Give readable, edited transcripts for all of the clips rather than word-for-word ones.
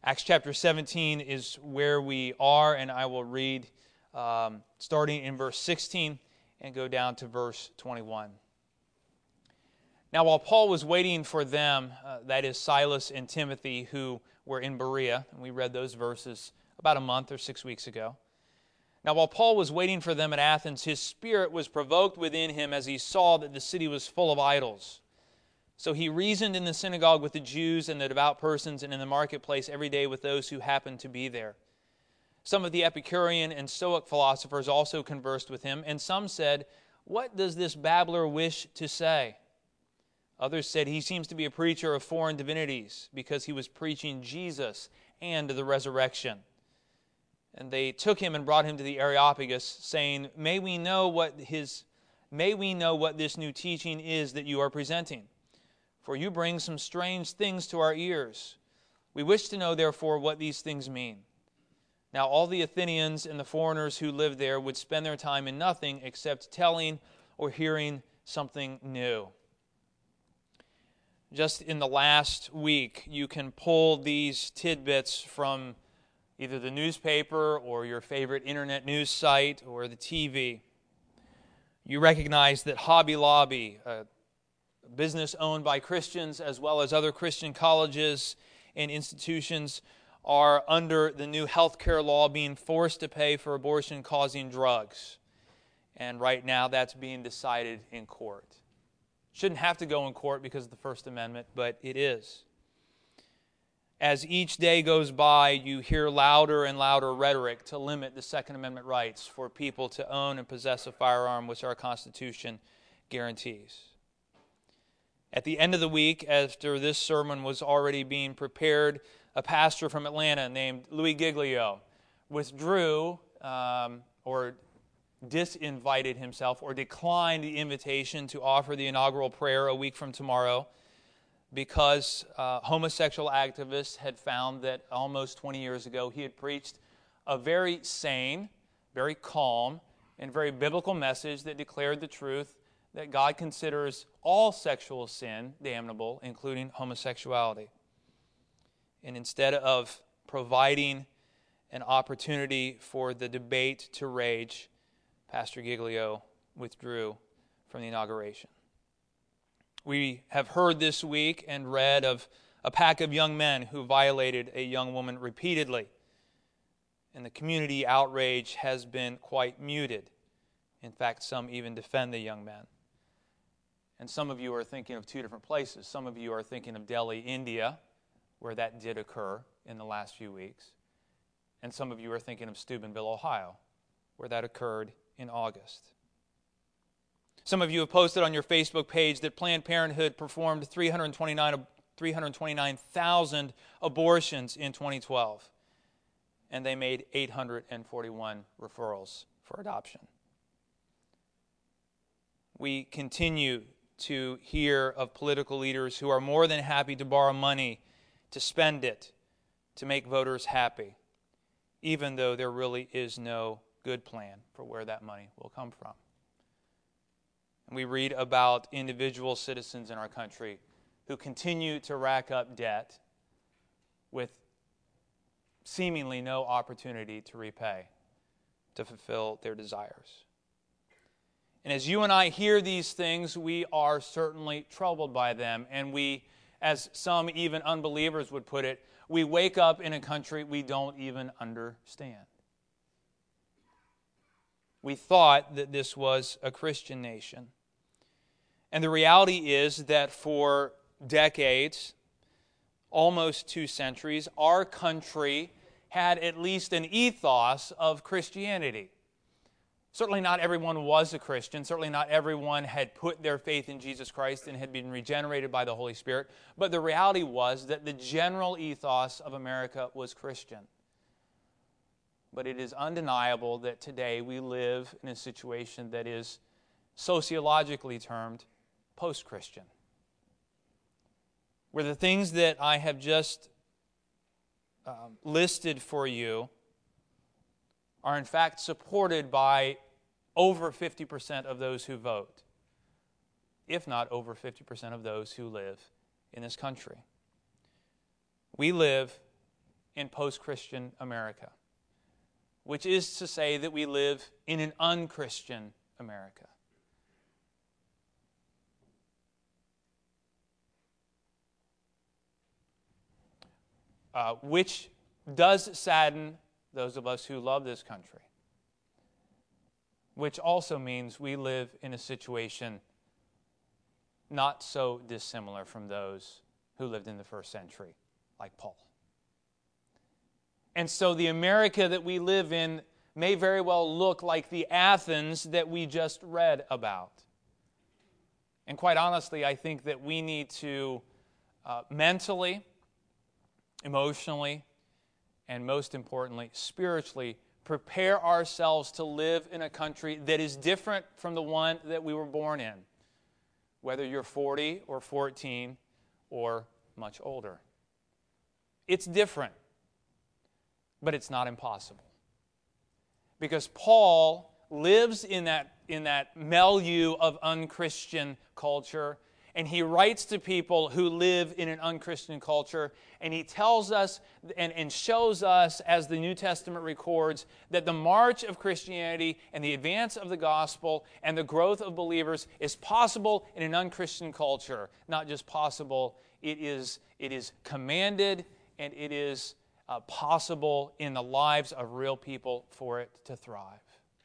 Acts chapter 17 is where we are, and I will read starting in verse 16 and go down to verse 21. Now, while Paul was waiting for them, that is Silas and Timothy, who were in Berea, and we read those verses about a month or 6 weeks ago. Now, while Paul was waiting for them at Athens, his spirit was provoked within him as he saw that the city was full of idols. So he reasoned in the synagogue with the Jews and the devout persons, and in the marketplace every day with those who happened to be there. Some of the Epicurean and Stoic philosophers also conversed with him, and some said, "What does this babbler wish to say?" Others said, "He seems to be a preacher of foreign divinities, because he was preaching Jesus and the resurrection." And they took him and brought him to the Areopagus, saying, May we know what this new teaching is that you are presenting? For you bring some strange things to our ears. We wish to know, therefore, what these things mean. Now all the Athenians and the foreigners who lived there would spend their time in nothing except telling or hearing something new. Just in the last week, you can pull these tidbits from either the newspaper or your favorite internet news site or the TV. You recognize that Hobby Lobby, a business owned by Christians as well as other Christian colleges and institutions, are under the new health care law being forced to pay for abortion-causing drugs. And right now that's being decided in court. Shouldn't have to go in court because of the First Amendment, but it is. As each day goes by, you hear louder and louder rhetoric to limit the Second Amendment rights for people to own and possess a firearm, which our Constitution guarantees. At the end of the week, after this sermon was already being prepared, a pastor from Atlanta named Louis Giglio withdrew or disinvited himself or declined the invitation to offer the inaugural prayer a week from tomorrow because homosexual activists had found that almost 20 years ago he had preached a very sane, very calm, and very biblical message that declared the truth that God considers all sexual sin damnable, including homosexuality. And instead of providing an opportunity for the debate to rage, Pastor Giglio withdrew from the inauguration. We have heard this week and read of a pack of young men who violated a young woman repeatedly. And the community outrage has been quite muted. In fact, some even defend the young men. And some of you are thinking of two different places. Some of you are thinking of Delhi, India, where that did occur in the last few weeks. And some of you are thinking of Steubenville, Ohio, where that occurred in August. Some of you have posted on your Facebook page that Planned Parenthood performed 329,000 abortions in 2012, and they made 841 referrals for adoption. We continue to hear of political leaders who are more than happy to borrow money to spend it to make voters happy, even though there really is no good plan for where that money will come from. And we read about individual citizens in our country who continue to rack up debt with seemingly no opportunity to repay, to fulfill their desires. And as you and I hear these things, we are certainly troubled by them. And we, as some even unbelievers would put it, we wake up in a country we don't even understand. We thought that this was a Christian nation. And the reality is that for decades, almost 2 centuries, our country had at least an ethos of Christianity. Certainly not everyone was a Christian. Certainly not everyone had put their faith in Jesus Christ and had been regenerated by the Holy Spirit. But the reality was that the general ethos of America was Christian. But it is undeniable that today we live in a situation that is sociologically termed post-Christian, where the things that I have just listed for you are in fact supported by over 50% of those who vote, if not over 50% of those who live in this country. We live in post-Christian America, which is to say that we live in an unchristian America. Which does sadden those of us who love this country. Which also means we live in a situation not so dissimilar from those who lived in the first century, like Paul. And so the America that we live in may very well look like the Athens that we just read about. And quite honestly, I think that we need to mentally, emotionally, and most importantly, spiritually, prepare ourselves to live in a country that is different from the one that we were born in, whether you're 40 or 14 or much older. It's different, but it's not impossible. Because Paul lives in that milieu of unchristian culture, and he writes to people who live in an unchristian culture, and he tells us and shows us, as the New Testament records, that the march of Christianity and the advance of the gospel and the growth of believers is possible in an unchristian culture. Not just possible, it is commanded, and it is possible in the lives of real people for it to thrive.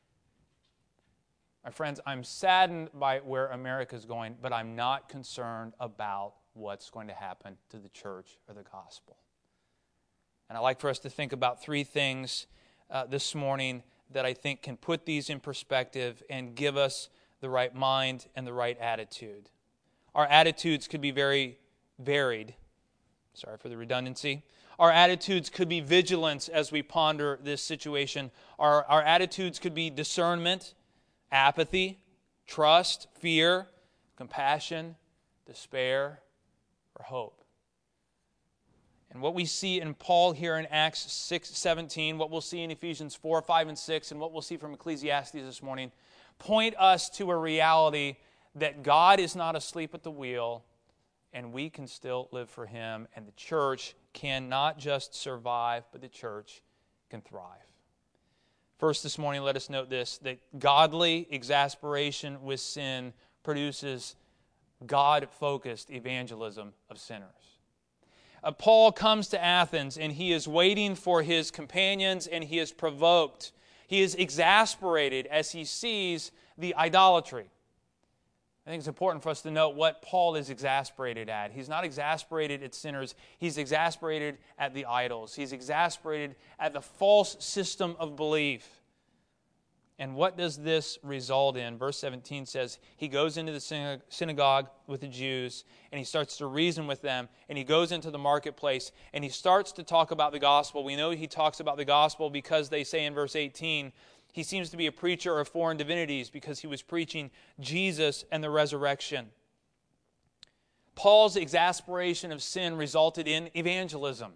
My friends, I'm saddened by where America is going, but I'm not concerned about what's going to happen to the church or the gospel. And I'd like for us to think about three things this morning that I think can put these in perspective and give us the right mind and the right attitude. Our attitudes could be very varied. Sorry for the redundancy. Our attitudes could be vigilance as we ponder this situation. Our attitudes could be discernment, apathy, trust, fear, compassion, despair, or hope. And what we see in Paul here in Acts 6:17, what we'll see in Ephesians 4, 5, and 6, and what we'll see from Ecclesiastes this morning, point us to a reality that God is not asleep at the wheel, and we can still live for Him, and the church can not just survive, but the church can thrive. First, this morning, let us note this, that godly exasperation with sin produces God-focused evangelism of sinners. Paul comes to Athens, and he is waiting for his companions, and he is provoked. He is exasperated as he sees the idolatry. I think it's important for us to note what Paul is exasperated at. He's not exasperated at sinners. He's exasperated at the idols. He's exasperated at the false system of belief. And what does this result in? Verse 17 says, he goes into the synagogue with the Jews, and he starts to reason with them, and he goes into the marketplace, and he starts to talk about the gospel. We know he talks about the gospel because they say in verse 18, he seems to be a preacher of foreign divinities because he was preaching Jesus and the resurrection. Paul's exasperation of sin resulted in evangelism.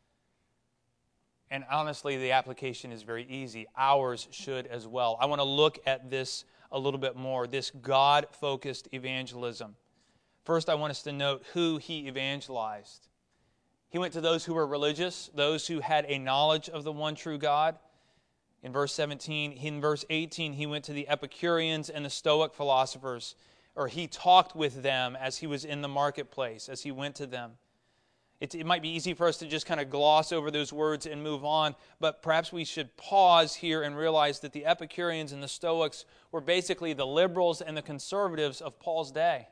And honestly, the application is very easy. Ours should as well. I want to look at this a little bit more, this God-focused evangelism. First, I want us to note who he evangelized. He went to those who were religious, those who had a knowledge of the one true God. In verse 17, in verse 18, he went to the Epicureans and the Stoic philosophers, or he talked with them as he was in the marketplace, as he went to them. It might be easy for us to just kind of gloss over those words and move on, but perhaps we should pause here and realize that the Epicureans and the Stoics were basically the liberals and the conservatives of Paul's day.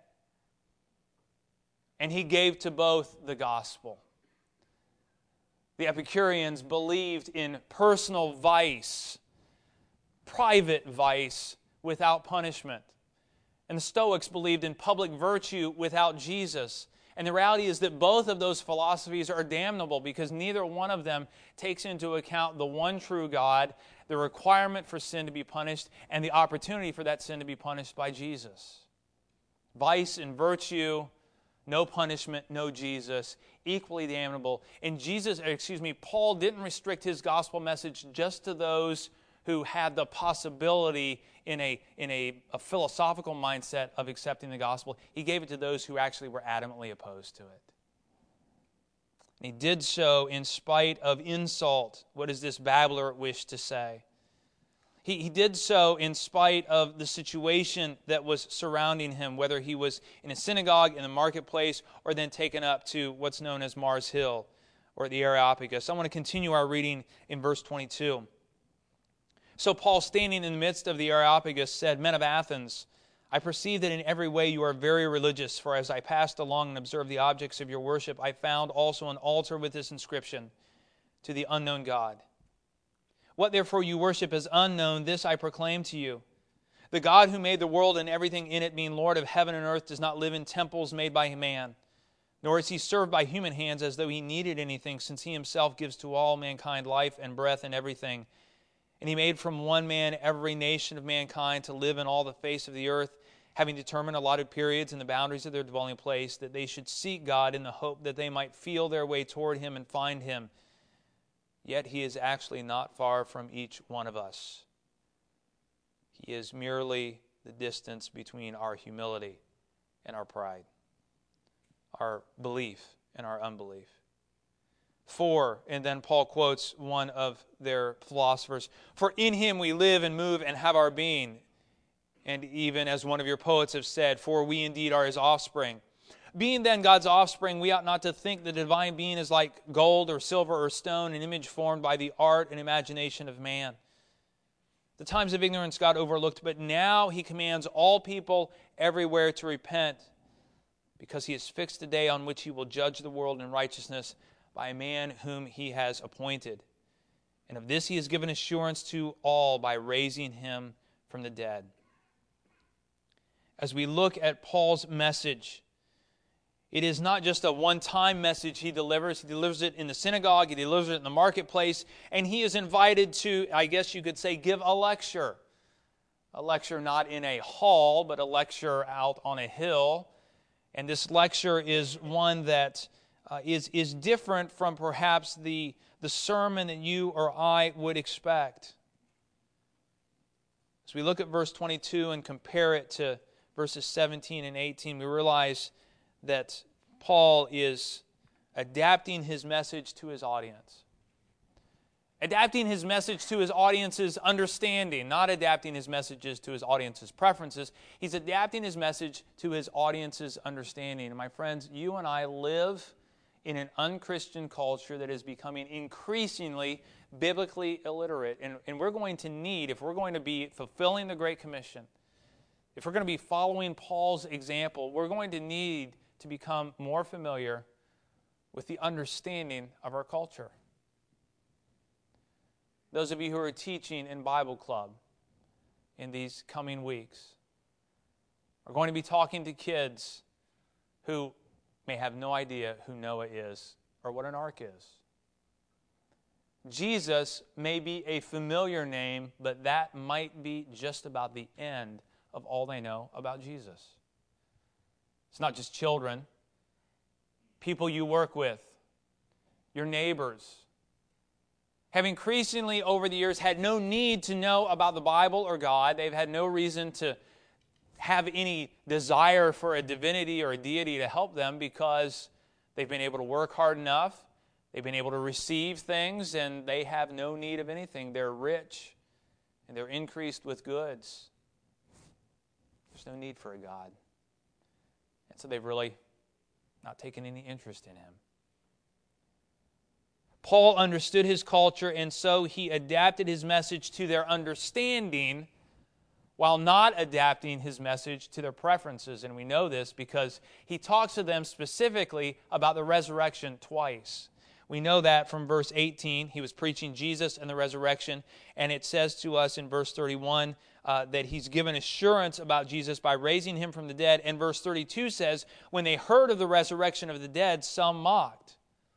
And he gave to both the gospel. The Epicureans believed in personal vice, private vice without punishment. And the Stoics believed in public virtue without Jesus. And the reality is that both of those philosophies are damnable because neither one of them takes into account the one true God, the requirement for sin to be punished, and the opportunity for that sin to be punished by Jesus. Vice and virtue, no punishment, no Jesus, equally damnable. And Paul didn't restrict his gospel message just to those who had the possibility in a philosophical mindset of accepting the gospel. He gave it to those who actually were adamantly opposed to it. And he did so in spite of insult. What does this babbler wish to say? He did so in spite of the situation that was surrounding him, whether he was in a synagogue, in the marketplace, or then taken up to what's known as Mars Hill, or the Areopagus. I want to continue our reading in verse 22. So Paul, standing in the midst of the Areopagus, said, "Men of Athens, I perceive that in every way you are very religious, for as I passed along and observed the objects of your worship, I found also an altar with this inscription, to the unknown God. What therefore you worship as unknown, this I proclaim to you. The God who made the world and everything in it, being Lord of heaven and earth, does not live in temples made by man, nor is he served by human hands as though he needed anything, since he himself gives to all mankind life and breath and everything. And he made from one man every nation of mankind to live in all the face of the earth, having determined allotted periods and the boundaries of their dwelling place, that they should seek God in the hope that they might feel their way toward him and find him. Yet he is actually not far from each one of us. He is merely the distance between our humility and our pride, our belief and our unbelief. For, and then Paul quotes one of their philosophers, "For in him we live and move and have our being." And even as one of your poets have said, "For we indeed are his offspring." Being then God's offspring, we ought not to think the divine being is like gold or silver or stone, an image formed by the art and imagination of man. The times of ignorance God overlooked, but now he commands all people everywhere to repent, because he has fixed a day on which he will judge the world in righteousness by a man whom he has appointed. And of this he has given assurance to all by raising him from the dead. As we look at Paul's message, it is not just a one-time message he delivers. He delivers it in the synagogue, he delivers it in the marketplace, and he is invited to, I guess you could say, give a lecture. A lecture not in a hall, but a lecture out on a hill. And this lecture is one that is different from perhaps the sermon that you or I would expect. As we look at verse 22 and compare it to verses 17 and 18, we realize that Paul is adapting his message to his audience. Adapting his message to his audience's understanding, not adapting his messages to his audience's preferences. He's adapting his message to his audience's understanding. And my friends, you and I live in an unchristian culture that is becoming increasingly biblically illiterate. And we're going to need, if we're going to be fulfilling the Great Commission, if we're going to be following Paul's example, we're going to need to become more familiar with the understanding of our culture. Those of you who are teaching in Bible Club in these coming weeks are going to be talking to kids who may have no idea who Noah is or what an ark is. Jesus may be a familiar name, but that might be just about the end of all they know about Jesus. It's not just children, people you work with, your neighbors, have increasingly over the years had no need to know about the Bible or God. They've had no reason to have any desire for a divinity or a deity to help them because they've been able to work hard enough, they've been able to receive things, and they have no need of anything. They're rich and they're increased with goods. There's no need for a God. And so they've really not taken any interest in him. Paul understood his culture, and so he adapted his message to their understanding while not adapting his message to their preferences. And we know this because he talks to them specifically about the resurrection twice. We know that from verse 18. He was preaching Jesus and the resurrection, and it says to us in verse 31 that he's given assurance about Jesus by raising him from the dead. And verse 32 says, when they heard of the resurrection of the dead, some mocked.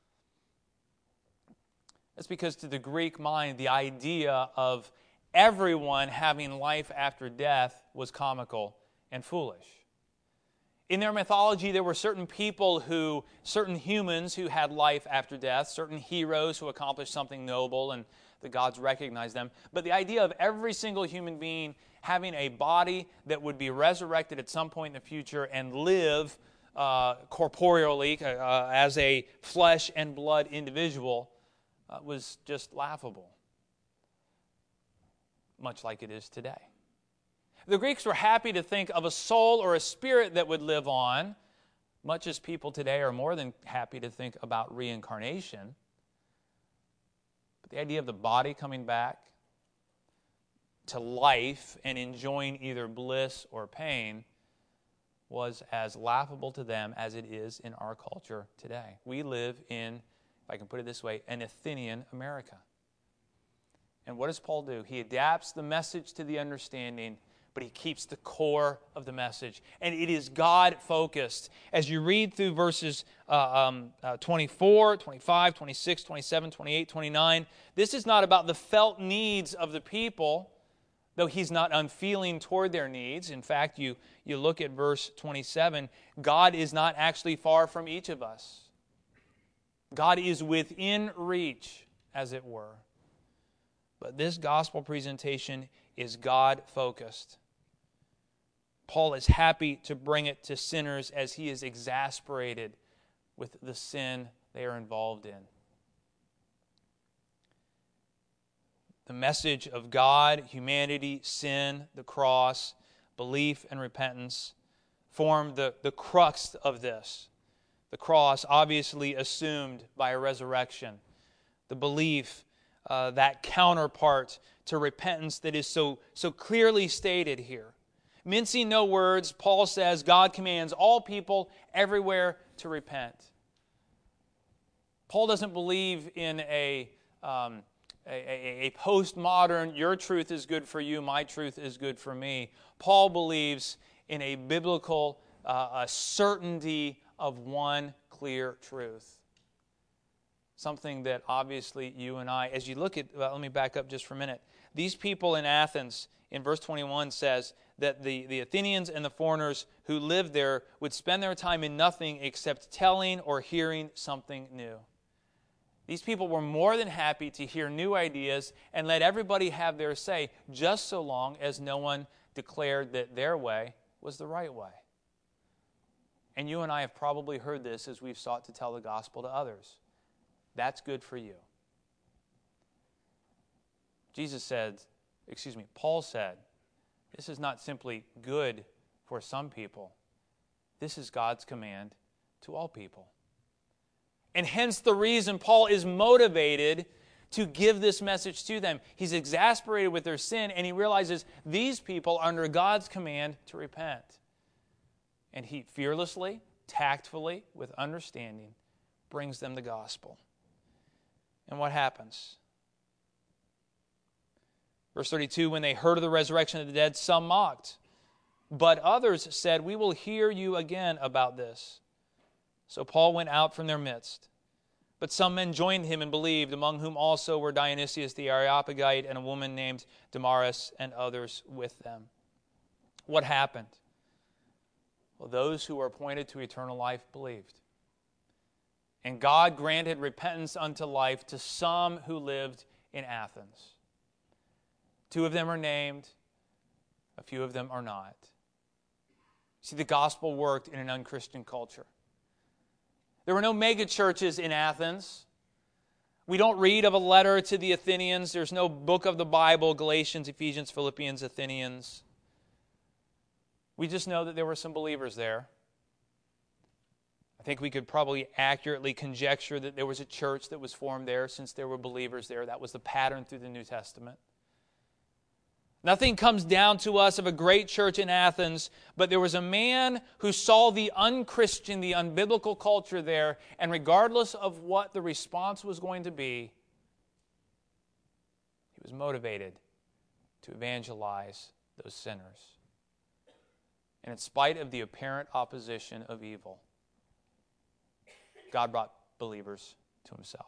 That's because to the Greek mind, the idea of everyone having life after death was comical and foolish. In their mythology, there were certain humans who had life after death, certain heroes who accomplished something noble, and the gods recognized them. But the idea of every single human being having a body that would be resurrected at some point in the future and live corporeally, as a flesh and blood individual, was just laughable, much like it is today. The Greeks were happy to think of a soul or a spirit that would live on, much as people today are more than happy to think about reincarnation. But the idea of the body coming back to life and enjoying either bliss or pain was as laughable to them as it is in our culture today. We live in, if I can put it this way, an Athenian America. And what does Paul do? He adapts the message to the understanding, but he keeps the core of the message. And it is God-focused. As you read through verses 24, 25, 26, 27, 28, 29, this is not about the felt needs of the people, though he's not unfeeling toward their needs. In fact, you look at verse 27, God is not actually far from each of us. God is within reach, as it were. But this gospel presentation is God-focused. Paul is happy to bring it to sinners as he is exasperated with the sin they are involved in. The message of God, humanity, sin, the cross, belief, and repentance form the crux of this. The cross, obviously assumed by a resurrection. The belief, that counterpart to repentance that is so clearly stated here. Mincing no words, Paul says God commands all people everywhere to repent. Paul doesn't believe in a postmodern, your truth is good for you, my truth is good for me. Paul believes in a biblical certainty of one clear truth. Something that obviously you and I, as you look at, let me back up just for a minute. These people in Athens, in verse 21, says that the Athenians and the foreigners who lived there would spend their time in nothing except telling or hearing something new. These people were more than happy to hear new ideas and let everybody have their say, just so long as no one declared that their way was the right way. And you and I have probably heard this as we've sought to tell the gospel to others. That's good for you. Paul said, this is not simply good for some people. This is God's command to all people. And hence the reason Paul is motivated to give this message to them. He's exasperated with their sin, and he realizes these people are under God's command to repent. And he fearlessly, tactfully, with understanding, brings them the gospel. And what happens? Verse 32, when they heard of the resurrection of the dead, some mocked. But others said, we will hear you again about this. So Paul went out from their midst. But some men joined him and believed, among whom also were Dionysius the Areopagite and a woman named Damaris and others with them. What happened? Well, those who were appointed to eternal life believed. And God granted repentance unto life to some who lived in Athens. 2 of them are named, a few of them are not. See, the gospel worked in an unchristian culture. There were no mega churches in Athens. We don't read of a letter to the Athenians. There's no book of the Bible, Galatians, Ephesians, Philippians, Athenians. We just know that there were some believers there. I think we could probably accurately conjecture that there was a church that was formed there since there were believers there. That was the pattern through the New Testament. Nothing comes down to us of a great church in Athens, but there was a man who saw the unchristian, the unbiblical culture there, and regardless of what the response was going to be, he was motivated to evangelize those sinners. And in spite of the apparent opposition of evil, God brought believers to himself.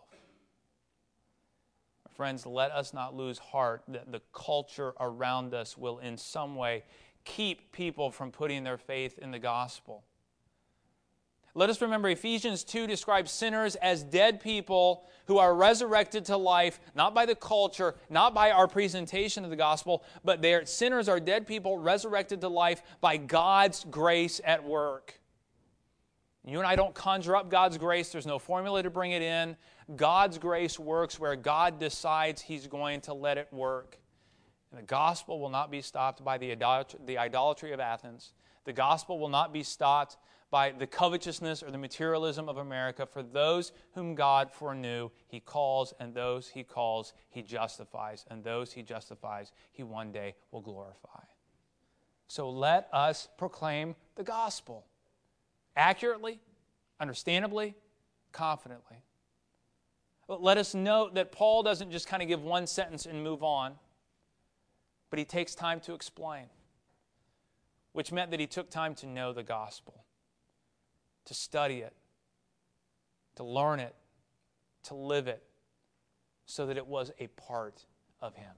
Friends, let us not lose heart that the culture around us will in some way keep people from putting their faith in the gospel. Let us remember Ephesians 2 describes sinners as dead people who are resurrected to life, not by the culture, not by our presentation of the gospel, but sinners are dead people resurrected to life by God's grace at work. You and I don't conjure up God's grace. There's no formula to bring it in. God's grace works where God decides He's going to let it work. And the gospel will not be stopped by the idolatry of Athens. The gospel will not be stopped by the covetousness or the materialism of America. For those whom God foreknew, He calls, and those He calls, He justifies, and those He justifies, He one day will glorify. So let us proclaim the gospel accurately, understandably, confidently. Let us note that Paul doesn't just kind of give one sentence and move on, but he takes time to explain, which meant that he took time to know the gospel, to study it, to learn it, to live it, so that it was a part of him.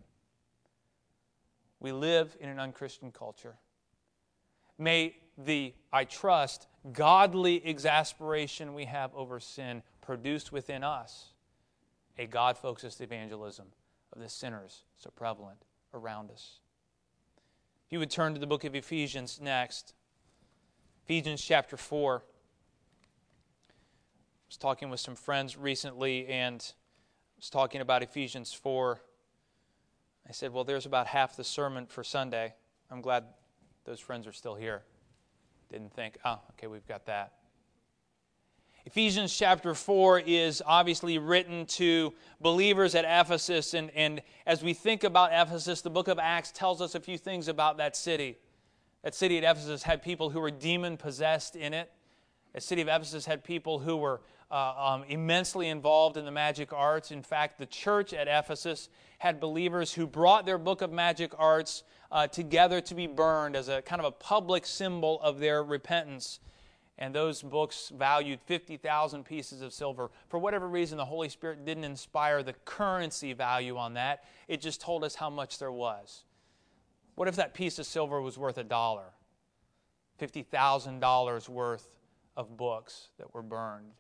We live in an unchristian culture. May the, I trust, godly exasperation we have over sin produce within us a God-focused evangelism of the sinners so prevalent around us. If you would turn to the book of Ephesians next. Ephesians chapter 4. I was talking with some friends recently and I was talking about Ephesians 4. I said, well, there's about half the sermon for Sunday. I'm glad those friends are still here. Didn't think, okay, we've got that. Ephesians chapter 4 is obviously written to believers at Ephesus, and as we think about Ephesus, the book of Acts tells us a few things about that city. That city at Ephesus had people who were demon-possessed in it. The city of Ephesus had people who were immensely involved in the magic arts. In fact, the church at Ephesus had believers who brought their book of magic arts together to be burned as a kind of a public symbol of their repentance. And those books valued 50,000 pieces of silver. For whatever reason, the Holy Spirit didn't inspire the currency value on that. It just told us how much there was. What if that piece of silver was worth $1? $50,000 worth of books that were burned.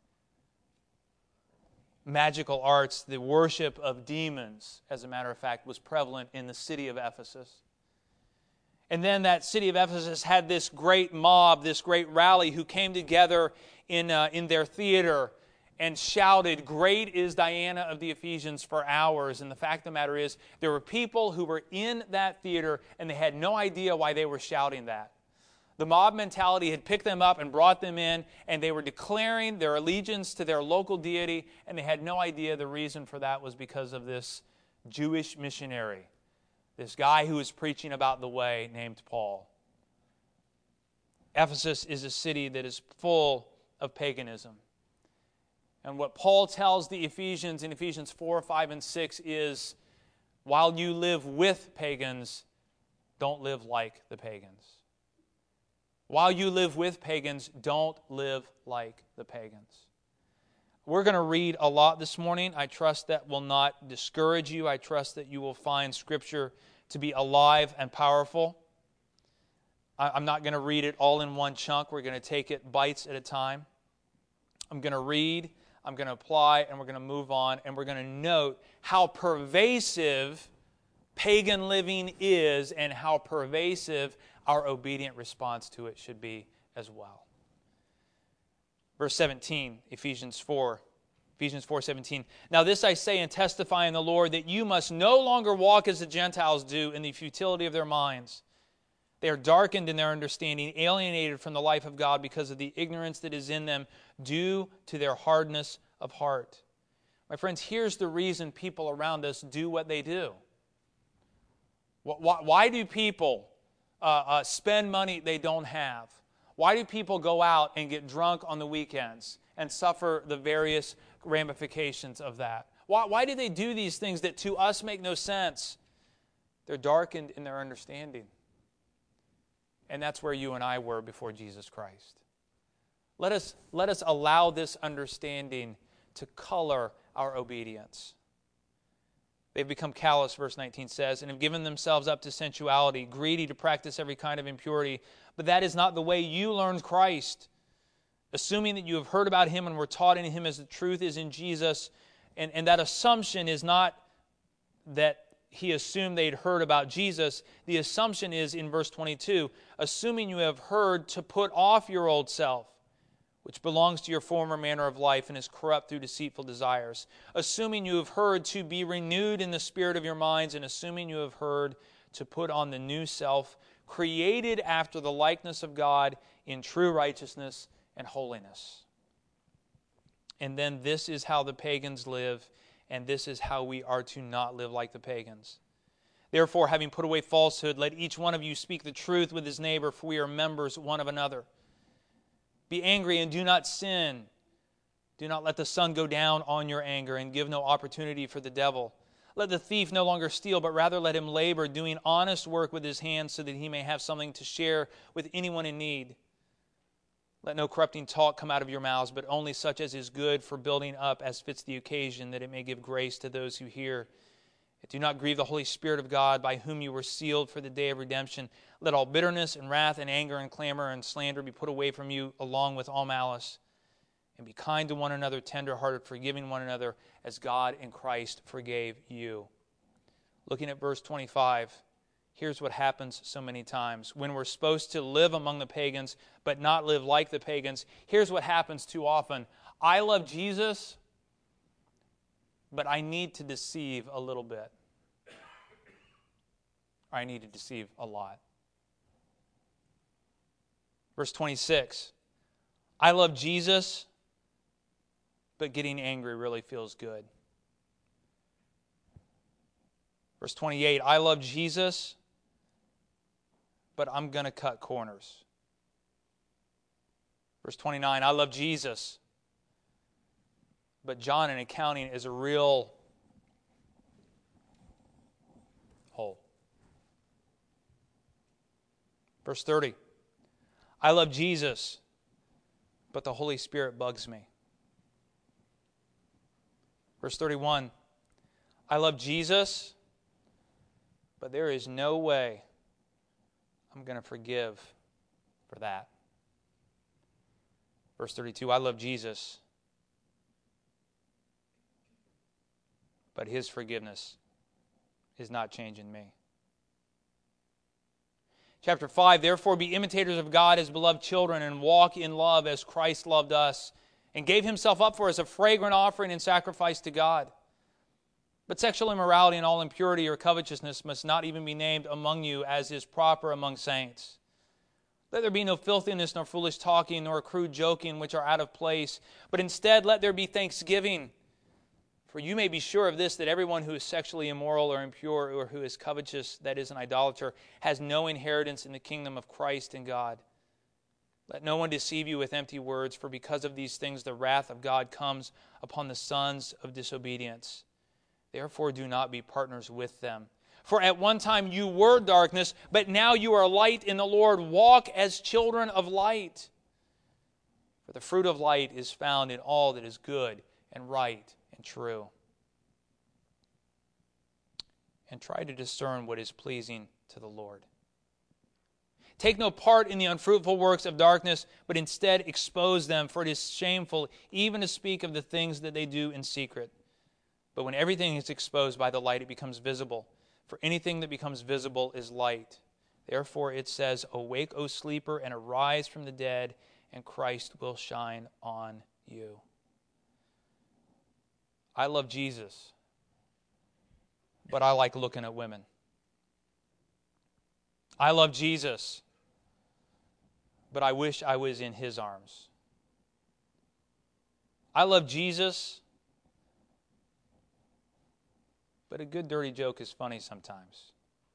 Magical arts, the worship of demons, as a matter of fact, was prevalent in the city of Ephesus. And then that city of Ephesus had this great mob, this great rally who came together in their theater and shouted, "Great is Diana of the Ephesians," for hours. And the fact of the matter is, there were people who were in that theater and they had no idea why they were shouting that. The mob mentality had picked them up and brought them in, and they were declaring their allegiance to their local deity, and they had no idea the reason for that was because of this Jewish missionary. This guy who was preaching about the way named Paul. Ephesus is a city that is full of paganism. And what Paul tells the Ephesians in Ephesians 4, 5, and 6 is, while you live with pagans, don't live like the pagans. While you live with pagans, don't live like the pagans. We're going to read a lot this morning. I trust that will not discourage you. I trust that you will find Scripture to be alive and powerful. I'm not going to read it all in one chunk. We're going to take it bites at a time. I'm going to read, I'm going to apply, and we're going to move on, and we're going to note how pervasive pagan living is and how pervasive our obedient response to it should be as well. Verse 17, Ephesians 4:17. Now this I say and testify in the Lord, that you must no longer walk as the Gentiles do in the futility of their minds. They are darkened in their understanding, alienated from the life of God because of the ignorance that is in them due to their hardness of heart. My friends, here's the reason people around us do what they do. Why do people spend money they don't have? Why do people go out and get drunk on the weekends and suffer the various ramifications of that? Why do they do these things that to us make no sense? They're darkened in their understanding. And that's where you and I were before Jesus Christ. Let us allow this understanding to color our obedience. They've become callous, verse 19 says, and have given themselves up to sensuality, greedy to practice every kind of impurity. But that is not the way you learned Christ, assuming that you have heard about Him and were taught in Him as the truth is in Jesus. And that assumption is not that he assumed they'd heard about Jesus. The assumption is in verse 22, assuming you have heard to put off your old self, which belongs to your former manner of life and is corrupt through deceitful desires. Assuming you have heard, to be renewed in the spirit of your minds, and assuming you have heard, to put on the new self, created after the likeness of God in true righteousness and holiness. And then this is how the pagans live, and this is how we are to not live like the pagans. Therefore, having put away falsehood, let each one of you speak the truth with his neighbor, for we are members one of another. Be angry and do not sin. Do not let the sun go down on your anger, and give no opportunity for the devil. Let the thief no longer steal, but rather let him labor, doing honest work with his hands, so that he may have something to share with anyone in need. Let no corrupting talk come out of your mouths, but only such as is good for building up as fits the occasion, that it may give grace to those who hear. Do not grieve the Holy Spirit of God, by whom you were sealed for the day of redemption. Let all bitterness and wrath and anger and clamor and slander be put away from you, along with all malice. And be kind to one another, tender-hearted, forgiving one another, as God in Christ forgave you. Looking at verse 25, here's what happens so many times. When we're supposed to live among the pagans, but not live like the pagans, here's what happens too often. I love Jesus, but I need to deceive a little bit. I need to deceive a lot. Verse 26, I love Jesus, but getting angry really feels good. Verse 28, I love Jesus, but I'm going to cut corners. Verse 29, I love Jesus, but John in accounting is a real hole. Verse 30, I love Jesus, but the Holy Spirit bugs me. Verse 31, I love Jesus, but there is no way I'm going to forgive for that. Verse 32, I love Jesus, but His forgiveness is not changing me. Chapter 5, therefore be imitators of God as beloved children, and walk in love as Christ loved us, and gave Himself up for us a fragrant offering and sacrifice to God. But sexual immorality and all impurity or covetousness must not even be named among you, as is proper among saints. Let there be no filthiness, nor foolish talking, nor crude joking, which are out of place, but instead let there be thanksgiving. For you may be sure of this, that everyone who is sexually immoral or impure, or who is covetous, that is an idolater, has no inheritance in the kingdom of Christ and God. Let no one deceive you with empty words, for because of these things the wrath of God comes upon the sons of disobedience. Therefore do not be partners with them. For at one time you were darkness, but now you are light in the Lord. Walk as children of light. For the fruit of light is found in all that is good and right and true. And try to discern what is pleasing to the Lord. Take no part in the unfruitful works of darkness, but instead expose them, for it is shameful even to speak of the things that they do in secret. But when everything is exposed by the light, it becomes visible. For anything that becomes visible is light. Therefore it says, awake, O sleeper, and arise from the dead, and Christ will shine on you. I love Jesus, but I like looking at women. I love Jesus, but I wish I was in His arms. I love Jesus, but a good dirty joke is funny sometimes.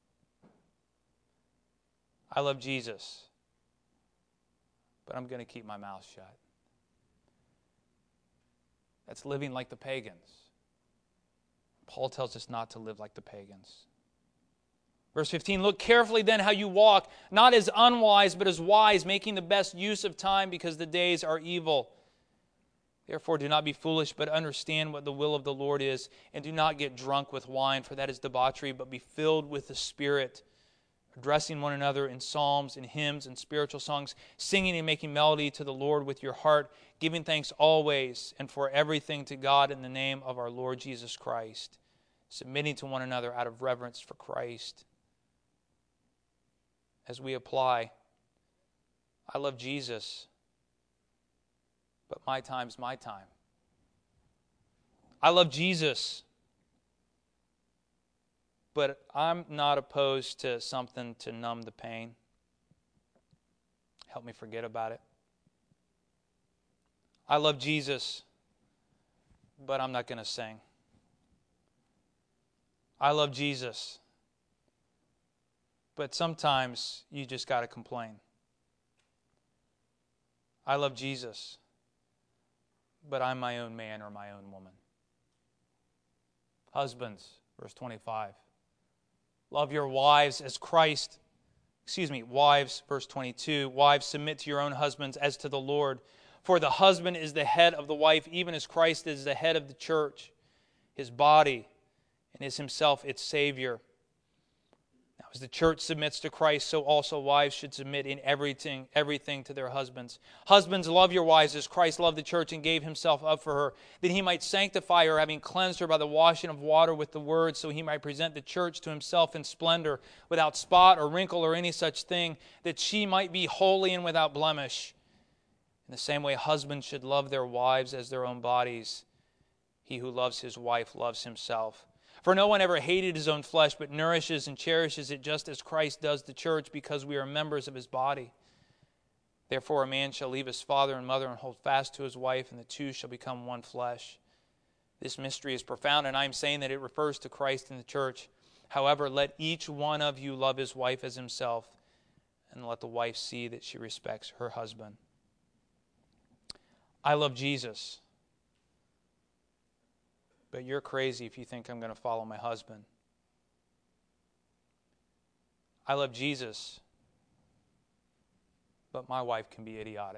I love Jesus, but I'm going to keep my mouth shut. That's living like the pagans. Paul tells us not to live like the pagans. Verse 15, look carefully then how you walk, not as unwise, but as wise, making the best use of time, because the days are evil. Therefore do not be foolish, but understand what the will of the Lord is, and do not get drunk with wine, for that is debauchery, but be filled with the Spirit, addressing one another in psalms and hymns and spiritual songs, singing and making melody to the Lord with your heart, giving thanks always and for everything to God in the name of our Lord Jesus Christ, submitting to one another out of reverence for Christ. As we apply, I love Jesus, but my time's my time. I love Jesus, but I'm not opposed to something to numb the pain. Help me forget about it. I love Jesus, but I'm not going to sing. I love Jesus, but sometimes you just got to complain. I love Jesus, but I'm my own man or my own woman. Husbands, verse 25. Love your wives as Christ, wives, verse 22. Wives, submit to your own husbands as to the Lord. For the husband is the head of the wife, even as Christ is the head of the church, his body, and is himself its Savior. Now, as the church submits to Christ, so also wives should submit in everything to their husbands. Husbands, love your wives as Christ loved the church and gave himself up for her, that he might sanctify her, having cleansed her by the washing of water with the word, so he might present the church to himself in splendor, without spot or wrinkle or any such thing, that she might be holy and without blemish. In the same way, husbands should love their wives as their own bodies. He who loves his wife loves himself. For no one ever hated his own flesh, but nourishes and cherishes it, just as Christ does the church, because we are members of his body. Therefore a man shall leave his father and mother and hold fast to his wife, and the two shall become one flesh. This mystery is profound, and I am saying that it refers to Christ and the church. However, let each one of you love his wife as himself, and let the wife see that she respects her husband. I love Jesus, but you're crazy if you think I'm going to follow my husband. I love Jesus, but my wife can be idiotic.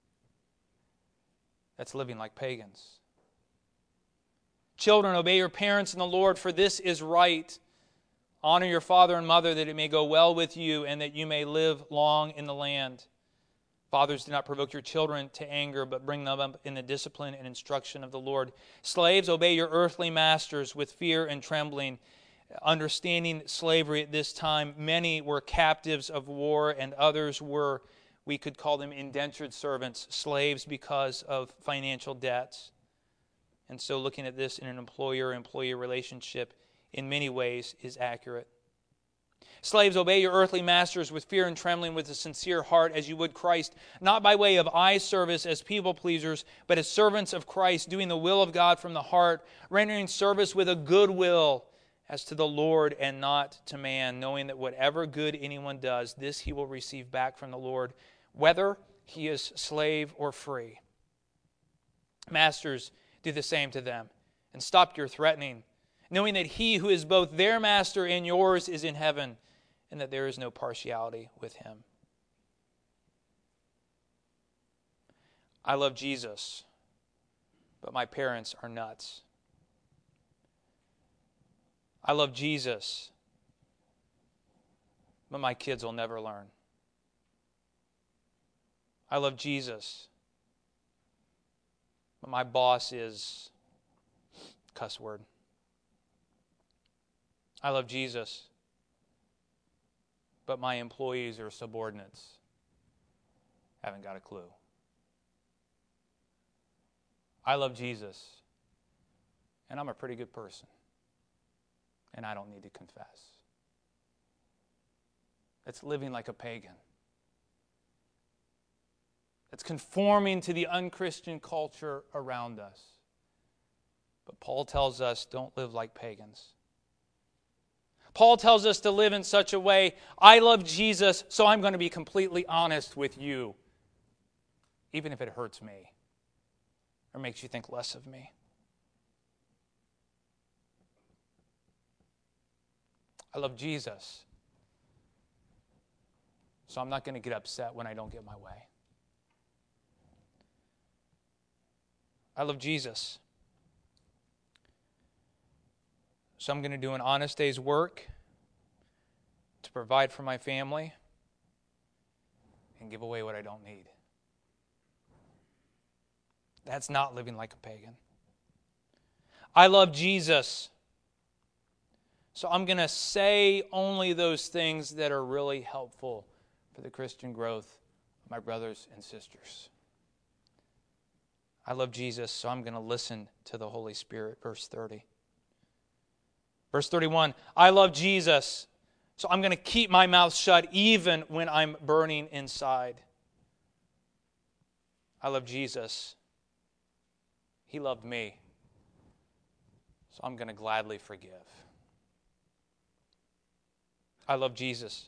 That's living like pagans. Children, obey your parents in the Lord, for this is right. Honor your father and mother, that it may go well with you and that you may live long in the land. Fathers, do not provoke your children to anger, but bring them up in the discipline and instruction of the Lord. Slaves, obey your earthly masters with fear and trembling. Understanding slavery at this time, many were captives of war, and others were, we could call them indentured servants, slaves because of financial debts. And so looking at this in an employer-employee relationship in many ways is accurate. Slaves, obey your earthly masters with fear and trembling, with a sincere heart, as you would Christ, not by way of eye service as people pleasers, but as servants of Christ, doing the will of God from the heart, rendering service with a good will as to the Lord and not to man, knowing that whatever good anyone does, this he will receive back from the Lord, whether he is slave or free. Masters, do the same to them, and stop your threatening, knowing that he who is both their master and yours is in heaven, and that there is no partiality with him. I love Jesus, but my parents are nuts. I love Jesus, but my kids will never learn. I love Jesus, but my boss is cuss word. I love Jesus, but my employees or subordinates haven't got a clue. I love Jesus, and I'm a pretty good person, and I don't need to confess. It's living like a pagan. It's conforming to the unchristian culture around us. But Paul tells us, don't live like pagans. Paul tells us to live in such a way, I love Jesus, so I'm going to be completely honest with you, even if it hurts me or makes you think less of me. I love Jesus, so I'm not going to get upset when I don't get my way. I love Jesus, so I'm going to do an honest day's work to provide for my family and give away what I don't need. That's not living like a pagan. I love Jesus, so I'm going to say only those things that are really helpful for the Christian growth of my brothers and sisters. I love Jesus, so I'm going to listen to the Holy Spirit. Verse 30. Verse 31, I love Jesus, so I'm going to keep my mouth shut even when I'm burning inside. I love Jesus. He loved me, so I'm going to gladly forgive. I love Jesus,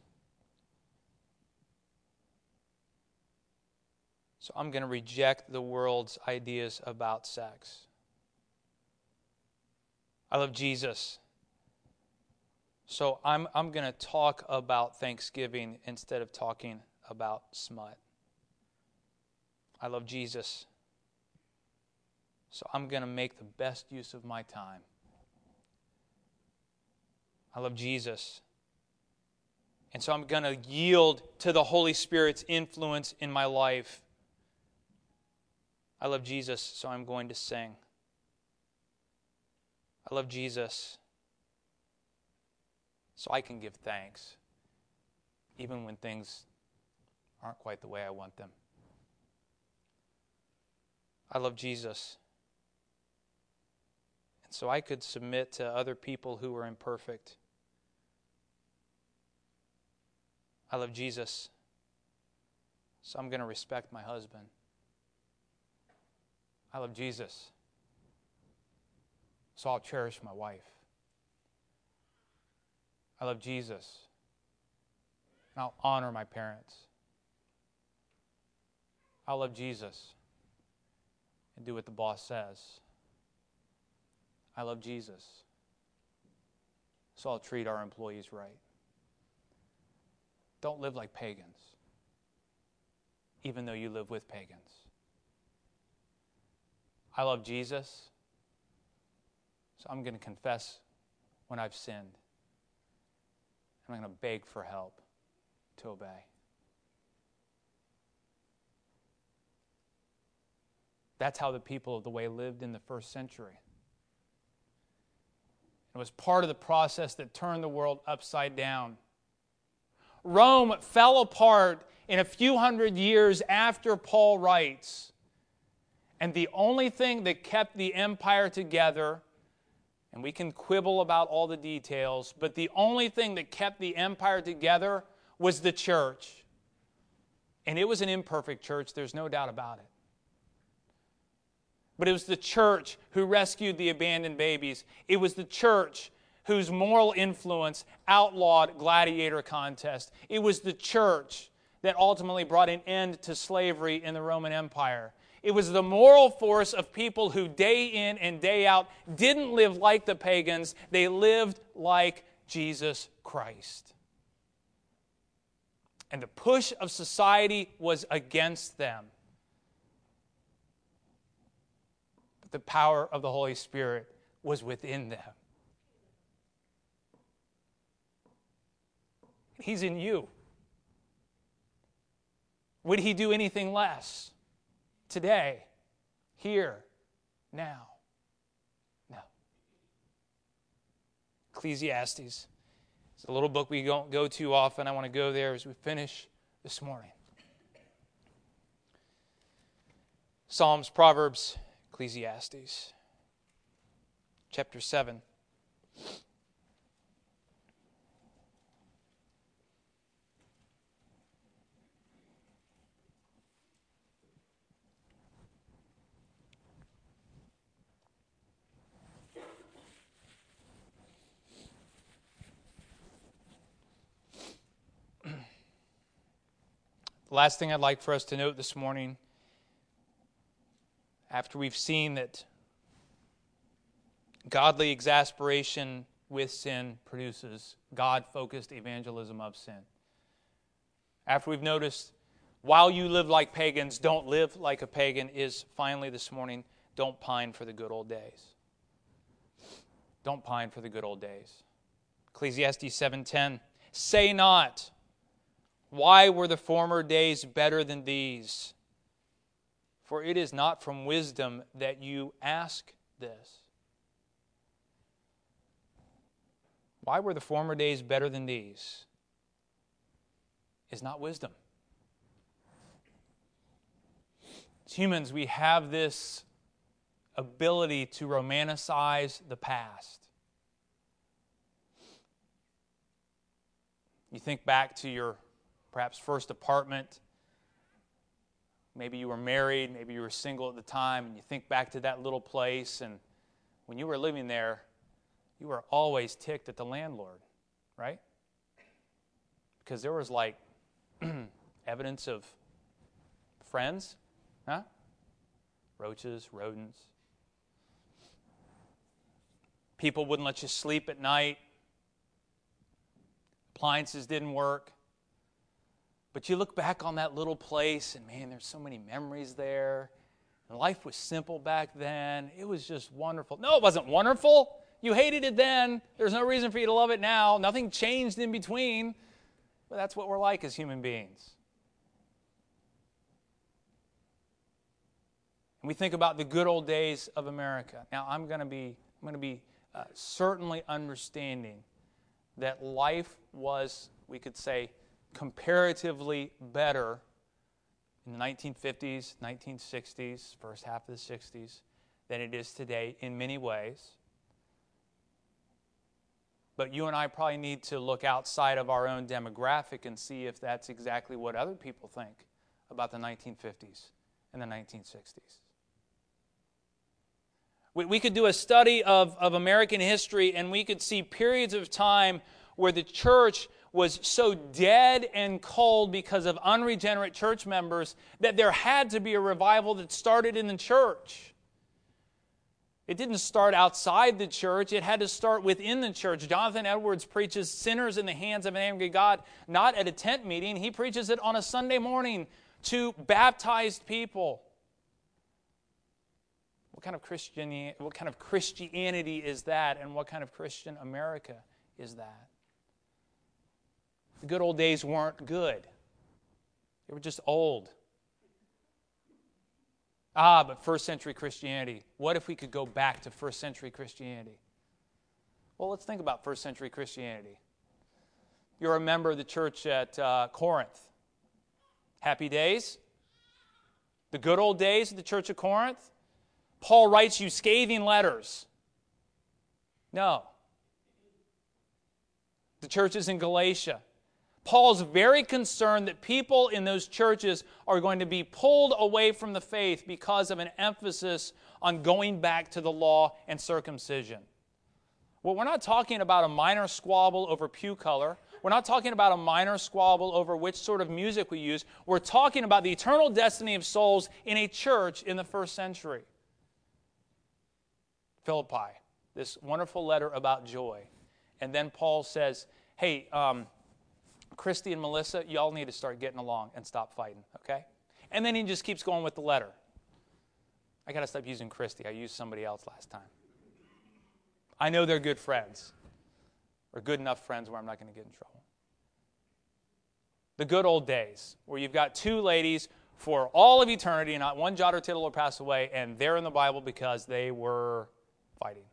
so I'm going to reject the world's ideas about sex. I love Jesus, so I'm going to talk about Thanksgiving instead of talking about smut. I love Jesus, so I'm going to make the best use of my time. I love Jesus, and so I'm going to yield to the Holy Spirit's influence in my life. I love Jesus, so I'm going to sing. I love Jesus, so I can give thanks, even when things aren't quite the way I want them. I love Jesus, and so I could submit to other people who are imperfect. I love Jesus, so I'm going to respect my husband. I love Jesus, so I'll cherish my wife. I love Jesus, and I'll honor my parents. I love Jesus and do what the boss says. I love Jesus, so I'll treat our employees right. Don't live like pagans, even though you live with pagans. I love Jesus, so I'm going to confess when I've sinned. I'm going to beg for help to obey. That's how the people of the way lived in the first century. It was part of the process that turned the world upside down. Rome fell apart in a few hundred years after Paul writes. And the only thing that kept the empire together, and we can quibble about all the details, but the only thing that kept the empire together was the church. And it was an imperfect church, there's no doubt about it. But it was the church who rescued the abandoned babies. It was the church whose moral influence outlawed gladiator contests. It was the church that ultimately brought an end to slavery in the Roman Empire. It was the moral force of people who day in and day out didn't live like the pagans. They lived like Jesus Christ. And the push of society was against them. But the power of the Holy Spirit was within them. He's in you. Would he do anything less? Today, here, now? No. Ecclesiastes. It's a little book we don't go to often. I want to go there as we finish this morning. Psalms, Proverbs, Ecclesiastes. Chapter 7. The last thing I'd like for us to note this morning, after we've seen that godly exasperation with sin produces God-focused evangelism of sin. After we've noticed, while you live like pagans, don't live like a pagan, is finally this morning, don't pine for the good old days. Don't pine for the good old days. Ecclesiastes 7:10, say not, why were the former days better than these? For it is not from wisdom that you ask this. Why were the former days better than these? Is not wisdom. As humans, we have this ability to romanticize the past. You think back to your perhaps first apartment. Maybe you were married, maybe you were single at the time, and you think back to that little place, and when you were living there, you were always ticked at the landlord, right? Because there was like evidence of friends, roaches, rodents. People wouldn't let you sleep at night. Appliances didn't work. But you look back on that little place, and man, there's so many memories there. And life was simple back then. It was just wonderful. No, it wasn't wonderful. You hated it then. There's no reason for you to love it now. Nothing changed in between. But that's what we're like as human beings. And we think about the good old days of America. Now, I'm going to be certainly understanding that life was, we could say, comparatively better in the 1950s, 1960s, first half of the 60s, than it is today in many ways. But you and I probably need to look outside of our own demographic and see if that's exactly what other people think about the 1950s and the 1960s. We could do a study of American history, and we could see periods of time where the church was so dead and cold because of unregenerate church members that there had to be a revival that started in the church. It didn't start outside the church. It had to start within the church. Jonathan Edwards preaches sinners in the hands of an angry God, not at a tent meeting. He preaches it on a Sunday morning to baptized people. What kind of Christianity is that, and what kind of Christian America is that? The good old days weren't good. They were just old. But first century Christianity. What if we could go back to first century Christianity? Well, let's think about first century Christianity. You're a member of the church at Corinth. Happy days? The good old days of the church of Corinth? Paul writes you scathing letters. No. The churches in Galatia. Paul's very concerned that people in those churches are going to be pulled away from the faith because of an emphasis on going back to the law and circumcision. Well, we're not talking about a minor squabble over pew color. We're not talking about a minor squabble over which sort of music we use. We're talking about the eternal destiny of souls in a church in the first century. Philippi, this wonderful letter about joy. And then Paul says, hey, Christy and Melissa, y'all need to start getting along and stop fighting, okay? And then he just keeps going with the letter. I got to stop using Christy. I used somebody else last time. I know they're good friends, or good enough friends where I'm not going to get in trouble. The good old days, where you've got two ladies for all of eternity, not one jot or tittle will pass away, and they're in the Bible because they were fighting.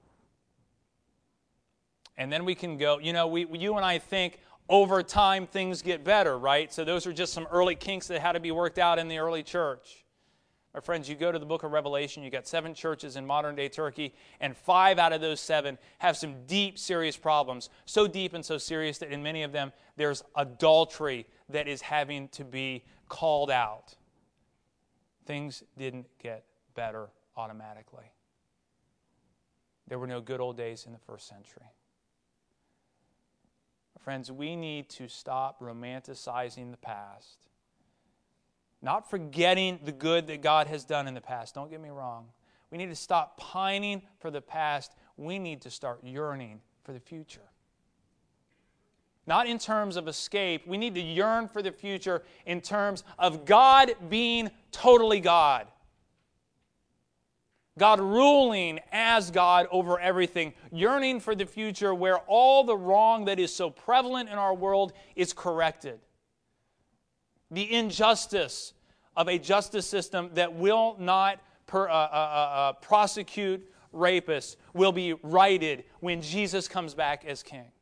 And then we can go, you and I think over time things get better, right? So those are just some early kinks that had to be worked out in the early church. My friends, you go to the book of Revelation, you got 7 churches in modern-day Turkey, and 5 out of those 7 have some deep, serious problems. So deep and so serious that in many of them, there's adultery that is having to be called out. Things didn't get better automatically. There were no good old days in the first century. Friends, we need to stop romanticizing the past. Not forgetting the good that God has done in the past. Don't get me wrong. We need to stop pining for the past. We need to start yearning for the future. Not in terms of escape. We need to yearn for the future in terms of God being totally God. God ruling as God over everything, yearning for the future where all the wrong that is so prevalent in our world is corrected. The injustice of a justice system that will not prosecute rapists will be righted when Jesus comes back as king.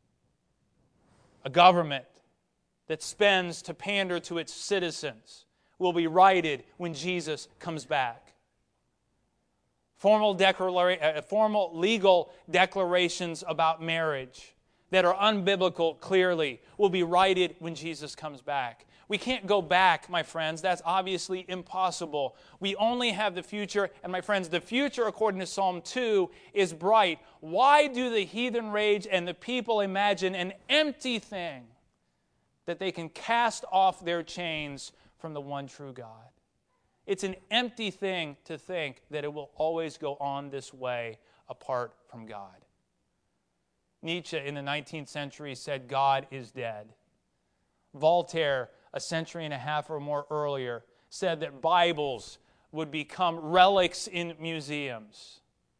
A government that spends to pander to its citizens will be righted when Jesus comes back. Formal legal declarations about marriage that are unbiblical clearly will be righted when Jesus comes back. We can't go back, my friends. That's obviously impossible. We only have the future. And my friends, the future, according to Psalm 2, is bright. Why do the heathen rage and the people imagine an empty thing that they can cast off their chains from the one true God? It's an empty thing to think that it will always go on this way apart from God. Nietzsche in the 19th century said, God is dead. Voltaire, a century and a half or more earlier, said that Bibles would become relics in museums.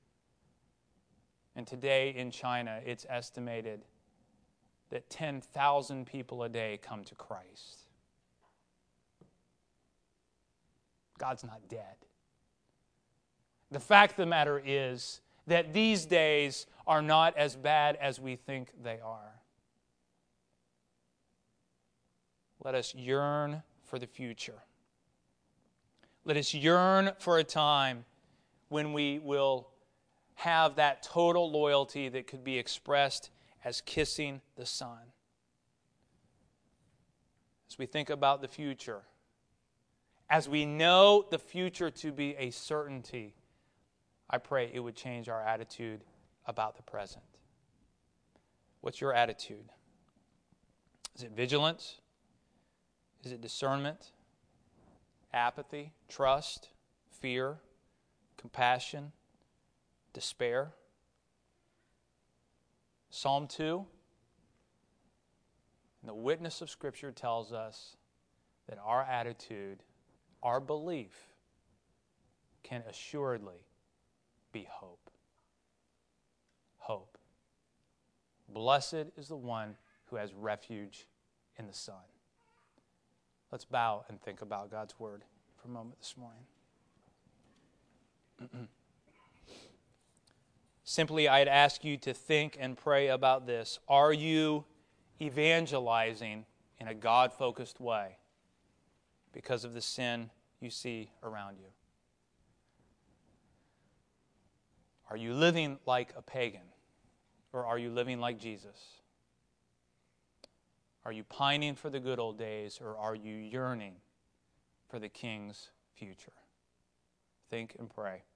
And today in China, it's estimated that 10,000 people a day come to Christ. God's not dead. The fact of the matter is that these days are not as bad as we think they are. Let us yearn for the future. Let us yearn for a time when we will have that total loyalty that could be expressed as kissing the sun. As we think about the future, as we know the future to be a certainty, I pray it would change our attitude about the present. What's your attitude? Is it vigilance? Is it discernment? Apathy? Trust? Fear? Compassion? Despair? Psalm 2, and the witness of Scripture tells us that our attitude, our belief, can assuredly be hope. Hope. Blessed is the one who has refuge in the Son. Let's bow and think about God's Word for a moment this morning. Simply, I'd ask you to think and pray about this. Are you evangelizing in a God-focused way because of the sin you see around you? Are you living like a pagan, or are you living like Jesus? Are you pining for the good old days, or are you yearning for the King's future? Think and pray.